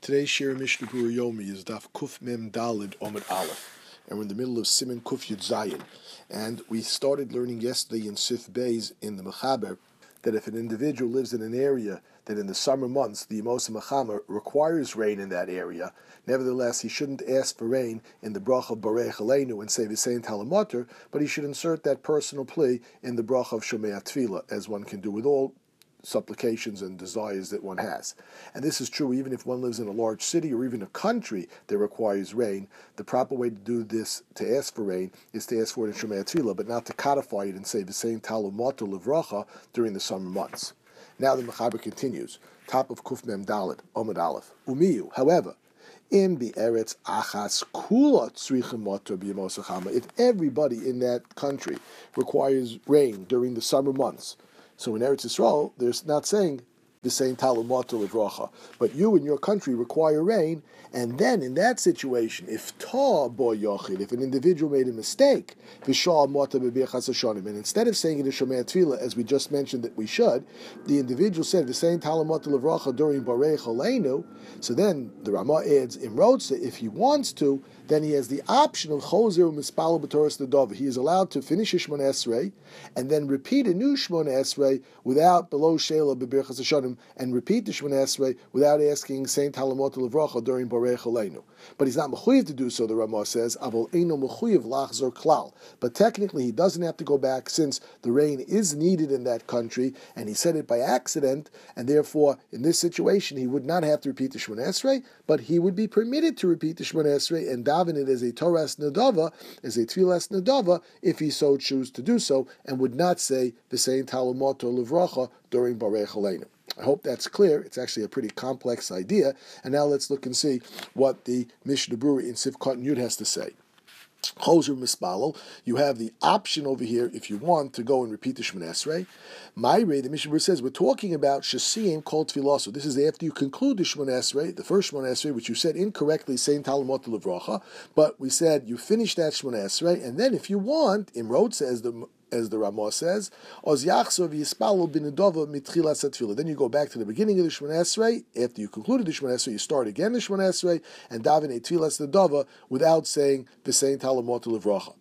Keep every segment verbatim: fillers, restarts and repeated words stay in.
Today's Shir Mishnah Berurah Yomi is Daf Kuf Mem Dalid Omid Aleph, and we're in the middle of Siman Kuf Yud Zayin. And we started learning yesterday in Sif Beis in the Mechaber that if an individual lives in an area that in the summer months the Yemos Mechama requires rain in that area, nevertheless he shouldn't ask for rain in the bracha of Barech Aleinu and say the same Talamater, but he should insert that personal plea in the bracha of Shomei Tefillah, as one can do with all supplications and desires that one has. And this is true even if one lives in a large city or even a country that requires rain. The proper way to do this, to ask for rain, is to ask for it in Shomei Tefillah, but not to codify it and say the same Talamater Livracha during the summer months. Now the Mechaber continues, top of Kuf Mem Dalet, Omid Aleph. Umiyu, however, in the Eretz Achas Kula Tzrichim Motor B'Yemos Chama, if everybody in that country requires rain during the summer months, so in Eretz Yisrael, there's not saying the same Talamater Livracha, but you in your country require rain, and then in that situation, if Ta Bo Yochid, if an individual made a mistake, V'Shah Mota B'Birchas Hashanim, and instead of saying it in Shomei Tefillah, as we just mentioned that we should, the individual said the same Talamater Livracha during Barech Aleinu, so then the Ramah adds in Rotza, if he wants to, then he has the option of Chozer Mispalo B'Toras Nedava. He is allowed to finish his Shmona Esrei and then repeat a new Shmona Esrei without below Sheila B'Birchas Hashanim, and repeat the Shmona Esrei without asking Saint Talamater Livracha during Barech Aleinu. But he's not mechuyev to do so, the Ramah says, Avol Eino mechuyev lachzor klal. But technically he doesn't have to go back since the rain is needed in that country, and he said it by accident, and therefore in this situation he would not have to repeat the Shmona Esrei, but he would be permitted to repeat the Shmona Esrei and daven it as a Toras Nedava, as a Tfilas Nedava, if he so choose to do so, and would not say the same Talamater Livracha during Barech Aleinu. I hope that's clear. It's actually a pretty complex idea. And now let's look and see what the Mishnah Berurah in Sivkot Yud has to say. Chozer Mispalel, you have the option over here if you want to go and repeat the Shemon Esrei. Ma'irei, the Mishnah Berurah says, we're talking about Shasiyim called Tfilaso. This is after you conclude the Shemon Esrei, the first Shemon Esrei, which you said incorrectly, saying Talamater Livracha, but we said you finish that Shemon Esrei, and then if you want, Imrod says the as the Ramah says, Oz Yachzor v'Yispalel b'Nedava mitchilas hatfilah. Then you go back to the beginning of the Shemon Esrei. After you concluded the Shemon Esrei, you start again the Shemon Esrei and daven a tfilas Nedava without saying the same Talamater Livracha.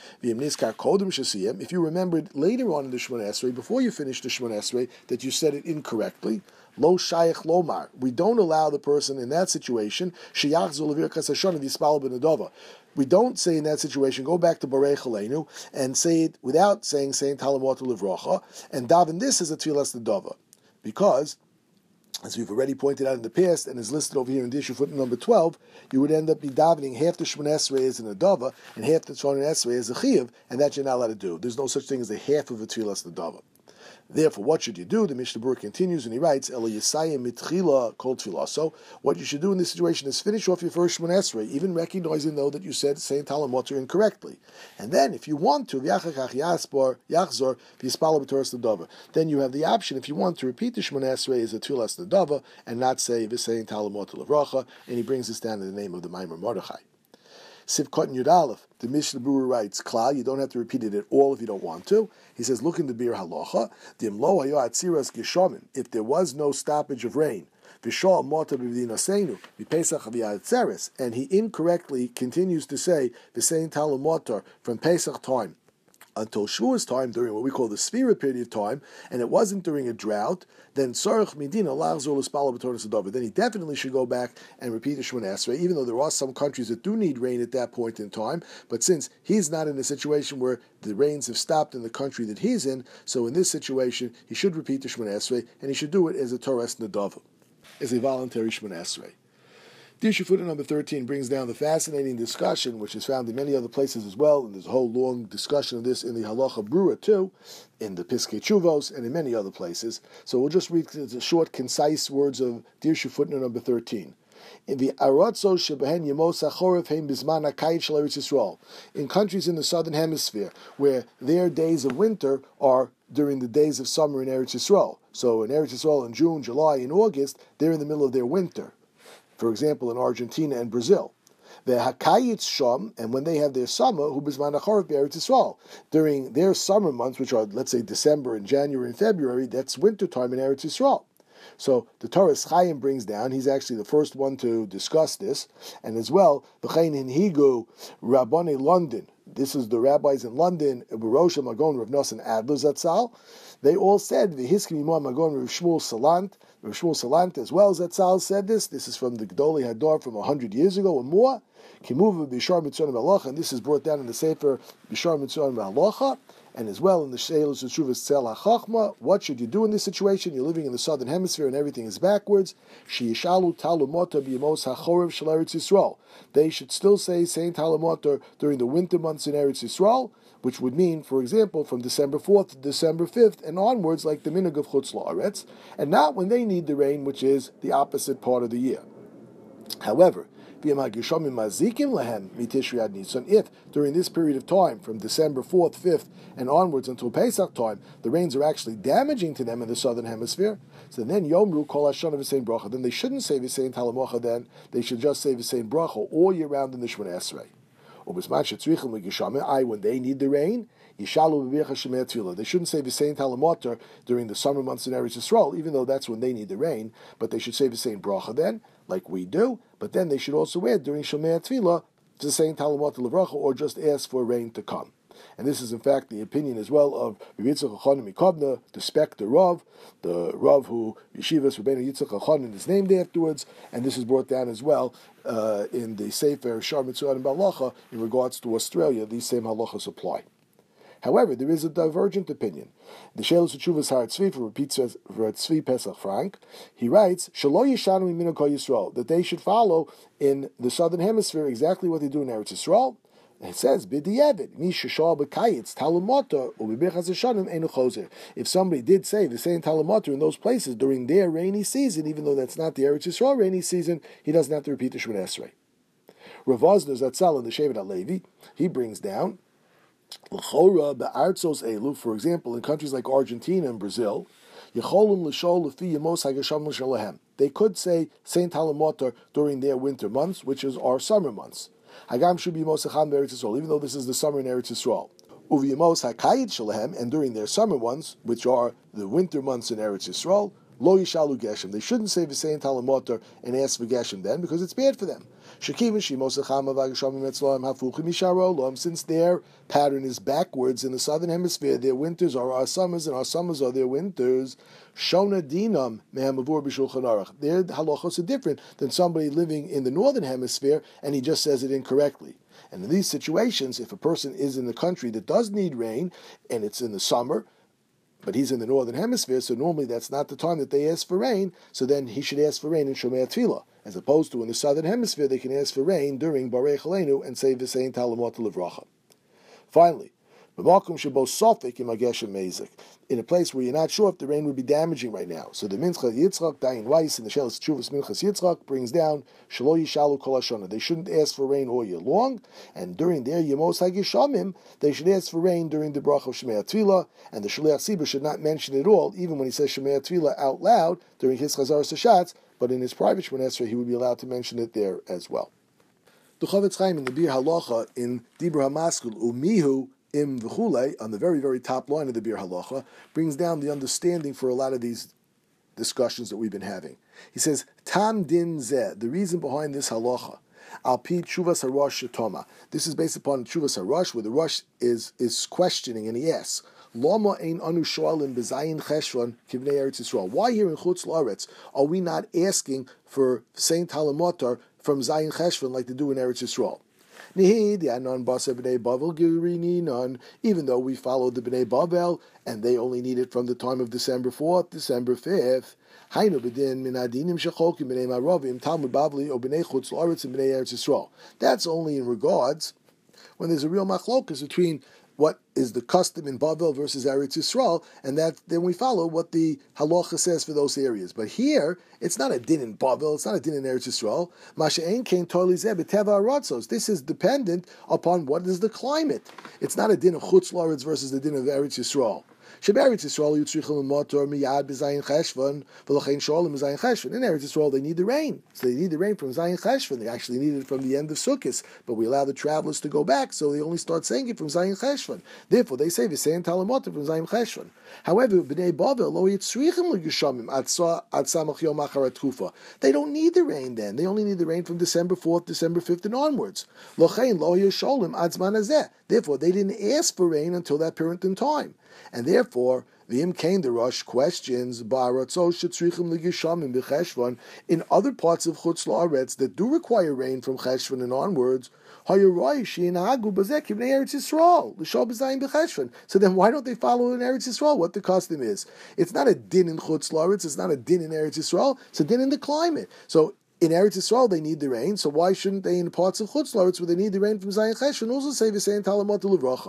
If you remembered later on in the Shemon Esrei, before you finished the Shemon Esrei, that you said it incorrectly, Lo Shayach Lomar, we don't allow the person in that situation, Sheyachzor levirkas Hashanim v'Yispalel b'Nedava. We don't say in that situation, go back to Barech Aleinu and say it without saying saying Talamater Livracha, and daven this as a Tfilas Nedava. Because, as we've already pointed out in the past, and is listed over here in the issue footnote number twelve, you would end up be davening half the Shemon Esrei as a Nedava and half the Shemon Esrei as a Chiyuv, and that you're not allowed to do. There's no such thing as a half of a Tfilas Nedava. Therefore, what should you do? The Mishnah Berurah continues and he writes, Ela Yisayim mitchila kol tfilaso. What you should do in this situation is finish off your first Shemon Esrei, even recognizing though that you said Saint Talamater incorrectly. And then, if you want to, v'yachachach yaspor yachzor v'yispalel b'toras Nedava. Then you have the option, if you want to repeat the Shemon Esrei as a tfilas Nedava and not say v'sein Talamater Livracha. And he brings this down in the name of the Maimer Mordechai. Sivkot Yud Aleph, the Mishnah Berurah writes, Klal, you don't have to repeat it at all if you don't want to. He says, look in the Bir Halacha, Dim lo hayo atziras geshamim, if there was no stoppage of rain, V'shal mota b'v'dinasenu, v'pesach v'yatzeres, and he incorrectly continues to say the same Talamater from Pesach time until Shavuos time, during what we call the Sphira period of time, and it wasn't during a drought, then Tzarech Medina lachzor l'spalel b'toras Nedava. Then he definitely should go back and repeat the Shemon Esrei, even though there are some countries that do need rain at that point in time. But since he's not in a situation where the rains have stopped in the country that he's in, so in this situation he should repeat the Shemon Esrei, and he should do it as a Toras Nedava, as a voluntary Shemon Esrei. The issue footnote number thirteen brings down the fascinating discussion, which is found in many other places as well, and there's a whole long discussion of this in the Halacha Berurah too, in the Piskei Teshuvos, and in many other places. So we'll just read the short, concise words of the issue footnote number thirteen. In the Aratzos shebehen Yemos HaChoref heim bizman HaKayit shel Eretz Yisrael, in countries in the southern hemisphere, where their days of winter are during the days of summer in Eretz Yisrael. So in Eretz Yisrael in June, July, and August, they're in the middle of their winter. For example, in Argentina and Brazil. The Hakayitz Sham, and when they have their summer, who bizman HaChoref be'Eretz Yisrael, during their summer months, which are, let's say, December and January and February, that's winter time in Eretz Yisrael. So the Torah's Chaim brings down, he's actually the first one to discuss this, and as well, V'chein hinhigu Rabboni London, this is the rabbis in London, Barosh Magon Rav Nosson Adler Zatzal, they all said, V'hiskim Yimon Magon Rav Shmuel Salant, Rav Shmuel Salant as well, Zatzal said this, this is from the Gdoli Hador from one hundred years ago or more, Kimuva Bishar Mitzonim Halacha, and this is brought down in the Sefer Bishar Mitzonim Halacha, and as well in the Sheilus Teshuvas Tzel HaChachma. What should you do in this situation? You're living in the southern hemisphere and everything is backwards. Sheyishalu Talumota b'yemos hachorev shel Eretz Yisrael. They should still say Saint Talumota during the winter months in Eretz Yisrael, which would mean, for example, from December fourth to December fifth and onwards, like the minhag of Chutz La'aretz, and not when they need the rain, which is the opposite part of the year. However, if during this period of time, from December fourth, fifth, and onwards until Pesach time, the rains are actually damaging to them in the southern hemisphere, so then Yomru Kol Hashana V'Sein Bracha, then they shouldn't say V'Sein Talamocha then, they should just say V'Sein Bracha all year round in the Shmoneh Esrei. When they need the rain, they shouldn't say V'Sein Talamoter during the summer months in Eretz Yisrael, even though that's when they need the rain, but they should say V'Sein Bracha then, like we do, but then they should also add during Shomei Tefillah to saying Talamoter Levracha, or just ask for rain to come. And this is in fact the opinion as well of Rav Yitzchak Elchanan Mikobna, the Specter Rav, the Rav who Yeshivas Rabbeinu Yitzchak Elchanan is named afterwards, and this is brought down as well uh, in the Sefer Shar Mitzurim Balacha in regards to Australia. These same halachas apply. However, there is a divergent opinion. The Sheilus Teshuvas Har Tzvi for Tzvi Pesach Frank, he writes, Shelo Yishanu Mimino Kol Yisrael, that they should follow in the southern hemisphere exactly what they do in Eretz Yisrael. It says, B'di'evet, mi sheshal b'kayitz talamotor u'b'birchas hashanim einu chozer. If somebody did say the same talamotor in those places during their rainy season, even though that's not the Eretz Yisrael rainy season, he doesn't have to repeat the Shmoneh Esrei. Rav Vosner Zatzal in the Shevet HaLevi, he brings down, L'chora be'artzos elu, for example, in countries like Argentina and Brazil, Yecholum l'shol l'fi yemos hagasham l'shalahem. They could say Saint Talamotor during their winter months, which is our summer months. Hagam should be Mosacham Eretz Yisrael, even though this is the summer in Eretz Yisrael. Uvi yemos hakayit shalahem, and during their summer months, which are the winter months in Eretz Yisrael, Lo Yishalu Geshem. They shouldn't say V'Sein Talamotor and ask for Geshem then, because it's bad for them. Since their pattern is backwards in the southern hemisphere, their winters are our summers, and our summers are their winters. Shona dinam mehamavur b'shulchan aruch. Their halachos are different than somebody living in the northern hemisphere, and he just says it incorrectly. And in these situations, if a person is in the country that does need rain, and it's in the summer, but he's in the northern hemisphere, so normally that's not the time that they ask for rain, so then he should ask for rain in Shomei Tefillah, as opposed to in the southern hemisphere, they can ask for rain during Barei Chaleinu and say V'Sein Talamot Levracha. Finally, B'makom shebo sofik im hageshem mezik, in a place where you're not sure if the rain would be damaging right now. So the Minchas Yitzchak, Dayan Weiss, in the Sheilus Teshuvas Minchas Yitzchak, brings down Shelo Yishalu Kol Hashana. They shouldn't ask for rain all year long, and during their Yemos HaGeshamim, they should ask for rain during the Bracha of Shemei Tefillah, and the Shliach Tzibur should not mention it all, even when he says Shemei Tefillah out loud during his Chazar Sashatz, but in his private Shmoneh Esrei, he would be allowed to mention it there as well. The Chavetz Chaim in the Bir Halacha in Dibur HaMaskul Umihu Im V'chulei, on the very, very top line of the Bir Halacha, brings down the understanding for a lot of these discussions that we've been having. He says, Tam Din Zeh, the reason behind this halacha, Al Pi Tshuvas HaRosh Shetoma. This is based upon Tshuvas HaRosh, where the Rosh is, is questioning, and he asks, Lama ein anu shoalim b'zayin cheshvan kivnei Eretz Yisrael. Why here in Chutz La'aretz are we not asking for Saint Talamotar from Zayin Cheshvan like they do in Eretz Yisrael? Even though we followed the Bnei Bavel, and they only need it from the time of December fourth, December fifth. That's only in regards when there's a real machlokas between what is the custom in Bavel versus Eretz Yisrael, and that then we follow what the halacha says for those areas. But here, it's not a din in Bavel, it's not a din in Eretz Yisrael. This is dependent upon what is the climate. It's not a din of Chutz La'aretz versus the din of Eretz Yisrael. Sheberetz Yisrael Yitzrichel Motor Miyad B'Zayin Cheshvan V'Lachein Sholem B'Zayin Cheshvan. In Eretz Yisrael, they need the rain, so they need the rain from Zayin Cheshvan. They actually need it from the end of Sukkot, but we allow the travelers to go back, so they only start saying it from Zayin Cheshvan. Therefore, they say V'Sein Talamotor from Zayin Cheshvan. However, B'nei Bavel Lo Yitzrichim L'Geshamim Ad Samach Yom Achar Tkufa. They don't need the rain then. They only need the rain from December fourth, December fifth, and onwards. Lochein Lo Yisholim Ad Zman Hazeh. Therefore, they didn't ask for rain until that period in time. And therefore, the Imkain the Rosh questions in other parts of Chutz La'aretz that do require rain from Cheshvan and onwards. So then why don't they follow in Eretz Yisrael what the custom is? It's not a din in Chutz La'aretz, it's not a din in Eretz Yisrael, it's a din in the climate. So in Eretz Yisrael they need the rain, so why shouldn't they in parts of Chutz La'aretz where they need the rain from Zayin Cheshvan also say V'Sein Talamot L'Vracha?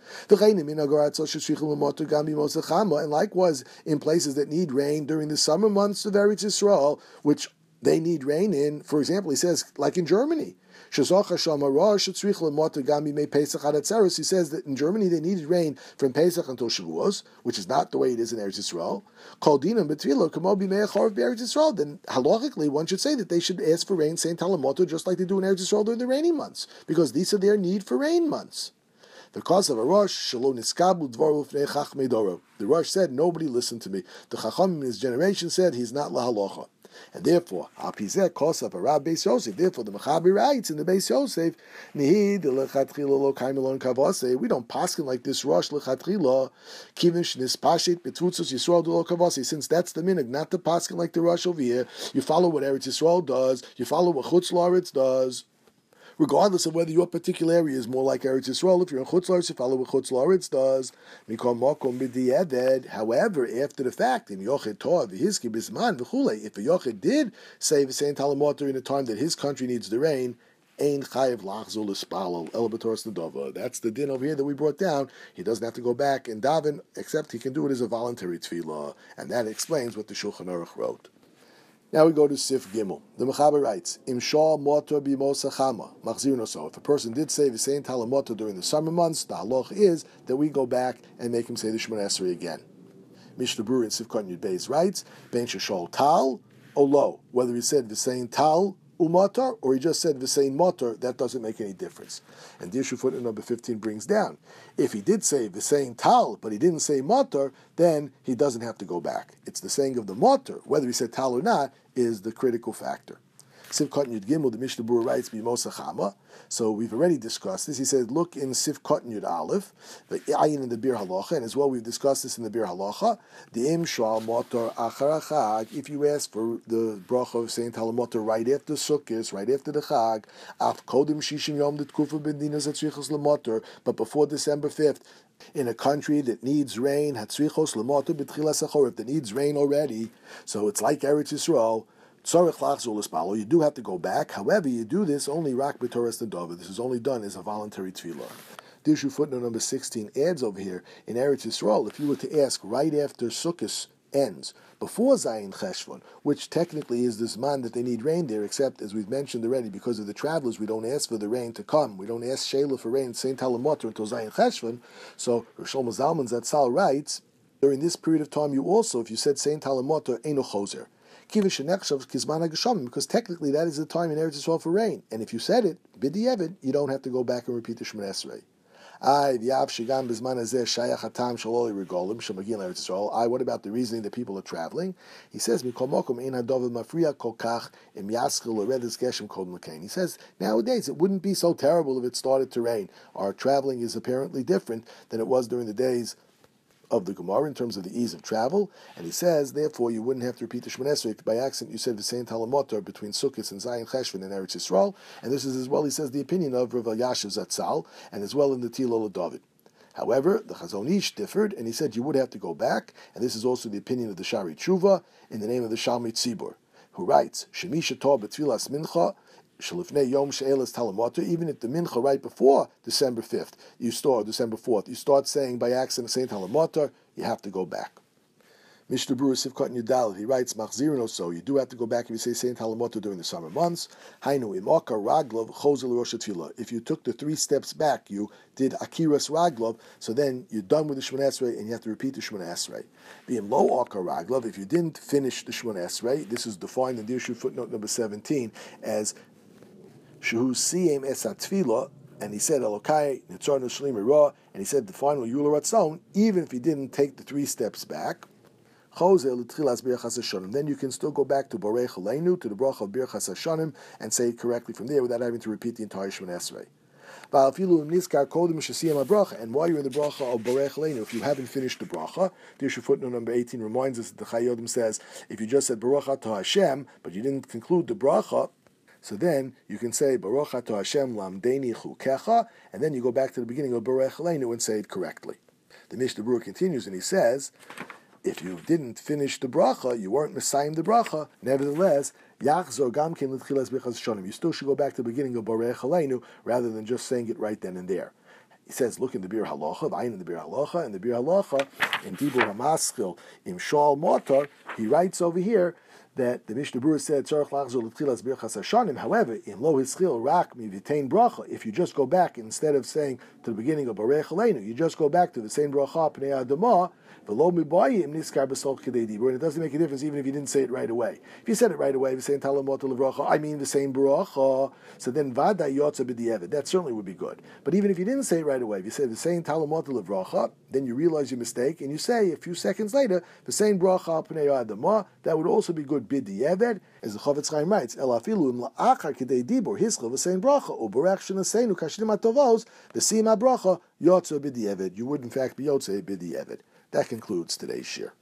And likewise, in places that need rain during the summer months of Eretz Yisrael, which they need rain in, for example, he says, like in Germany. He says that in Germany they needed rain from Pesach until Shavuos, which is not the way it is in Eretz Yisrael. Then halachically one should say that they should ask for rain, saying Talamoto, just like they do in Eretz Yisrael during the rainy months, because these are their need for rain months. Because of a Rosh, the Rosh said, nobody listened to me. The Chacham in his generation said, he's not lahalacha. And therefore, Apizeh, Kosaf, Arab, Beis Yosef. Therefore, the Mechaber writes in the Beis Yosef, Nihid, Lechatchila, Lo Kaimelon Kavase. We don't paskin like this Rosh, Lechatchila, Kivin Shnis Pashit, Betutzus Yisrael, Lo Kavase. Since that's the minhag, not the paskin like the Rosh over here. You follow what Eretz Yisrael does, you follow what Chutz La'aretz does. Regardless of whether your particular area is more like Eretz Yisrael, if you're in Chutz La'aretz, you follow what Chutz La'aretz does. However, after the fact, if a Yochid did say V'Sein Talamoter in a time that his country needs the rain, Ein Chayev Lachzol L'Spalel El B'Toras Nedava. That's the din over here that we brought down. He doesn't have to go back and daven, except he can do it as a voluntary tefillah, and that explains what the Shulchan Aruch wrote. Now we go to Sif Gimel. The Mechaber writes, Im Shah Motor B'Mos Chama Machzir Noso. If a person did say V'Sein Talamoter during the summer months, the halach is that we go back and make him say the Shemona Esrei again. Mishnah Berurah in Sif Katan Yud Beis writes, Ben Sheshol Tal or Lo. Whether he said V'Sein Tal Umotor or he just said V'Sein Motor, that doesn't make any difference. And the issue footnote number fifteen brings down, if he did say V'Sein Tal, but he didn't say Motor, then he doesn't have to go back. It's the saying of the Motor, whether he said Tal or not, is the critical factor. Sif Katan Yud Gimel, the Mishnah Berurah writes, B'Mos Chama. So we've already discussed this. He said, look in Sif Katan Yud Aleph, the Ayin in the Bir Halacha, and as well we've discussed this in the Bir Halacha, the Im Shal Motor Achar Chag, if you ask for the bracha of Saint Talamoter right after Sukkot, right after the Chag, Af Kodim Shishim Yom D'Tkufa B'Dinas Hatzrichos L'Motor, but before December fifth, in a country that needs rain, Hatzrichos L'Motor B'Tchilas HaChorif, that needs rain already, so it's like Eretz Yisrael, you do have to go back. However, you do this only rak b'toras nedava. This is only done as a voluntary tefillah. The issue footnote number sixteen adds over here in Eretz Yisrael. If you were to ask right after Sukkot ends, before Zayin Cheshvan, which technically is this man that they need rain there, except as we've mentioned already, because of the travelers, we don't ask for the rain to come. We don't ask Sheila for rain, Saint Talamoter until Zayin Cheshvan. So Rosh Shlomo Zalman Zatzal writes, during this period of time, you also, if you said Saint Talamoter, Eino Choser. Because technically that is the time in Eretz Yisrael for rain. And if you said it, b'di'evid, you don't have to go back and repeat the Shemona Esrei. I, what about the reasoning that people are traveling? He says, He says, nowadays it wouldn't be so terrible if it started to rain. Our traveling is apparently different than it was during the days of the Gemara in terms of the ease of travel, and he says, therefore, you wouldn't have to repeat the Shemona Esrei if by accident you said the same Talamoter between Sukkot and Zayin Cheshvan and Eretz Yisrael, and this is as well, he says, the opinion of Rav Elyashiv Zatzal, and as well in the Tilo David. However, the Chazon Ish differed, and he said you would have to go back, and this is also the opinion of the Shari Tshuva in the name of the Shalmei Tzibur, who writes, Shemi Shator B'Tfilas Mincha, even if the mincha right before December fifth, you start December fourth, you start saying by accident Saint Talamoter, you have to go back. Mishnah Berurah Sivkot and Yudalit, he writes, Machzirin or so, you do have to go back if you say Saint Halamoto during the summer months. Hainu imaka raglov chozel rosh tefillah. If you took the three steps back, you did akiras raglov, so then you're done with the Shemona Esrei and you have to repeat the Shemona Esrei. Being lo aka raglov, if you didn't finish the Shemona Esrei, this is defined in Dirshu footnote number seventeen as Shehu Siyem Esat Tefillah, and he said Elokai Nitzarnu Shlim Ra, and he said the final Yula Ratzon, even if he didn't take the three steps back. Then you can still go back to Borei Chaleinu, to the bracha of Birchas Hashanim, and say it correctly from there without having to repeat the entire Shemona Esrei. And while you're in the bracha of Borei Chaleinu, if you haven't finished the bracha, the footnote number eighteen reminds us that the Chai Yodim says, if you just said Baruch Atah Hashem, but you didn't conclude the bracha, so then you can say Baruch Atah Hashem Lamdeni Chukecha, and then you go back to the beginning of Borei Chaleinu and say it correctly. The Mishnah Berurah continues and he says, if you didn't finish the bracha, you weren't Messiahing the bracha, nevertheless, Yachzor Gamkin L'Tchilas Birchas Hashanim. You still should go back to the beginning of Borei Chaleinu rather than just saying it right then and there. He says, look in the Bir Halacha, the Ayin in the Bir Halacha, and the Bir Halacha, in Dibur HaMaschil, in Shal Motar, he writes over here that the Mishnah Berurah said, Tzarech Lachzor L'Tchilas Birchas Hashanim. However, in Lo Hischil Rak Mivitain Bracha, if you just go back, instead of saying to the beginning of Borei Chaleinu, you just go back to the same bracha, Pnei Adamah, and it doesn't make a difference even if you didn't say it right away. If you said it right away, if you're saying Talamot Levracha, I mean the same bracha, so then Vada Yotza B'di'evet, that certainly would be good. But even if you didn't say it right away, if you said the same Talamot Levracha, then you realize your mistake, and you say a few seconds later, the same bracha Pnei Adamah, that would also be good B'di'evet, as the Chavetz Chaim writes, El afilu im la'achar k'dei dibur hischel v'sein bracha, u'berech shenaseinu kashdim atovos, v'sim ha'bracha, Yotza B'di'evet. You would in fact be Yotza B'di'evet. That concludes today's shir.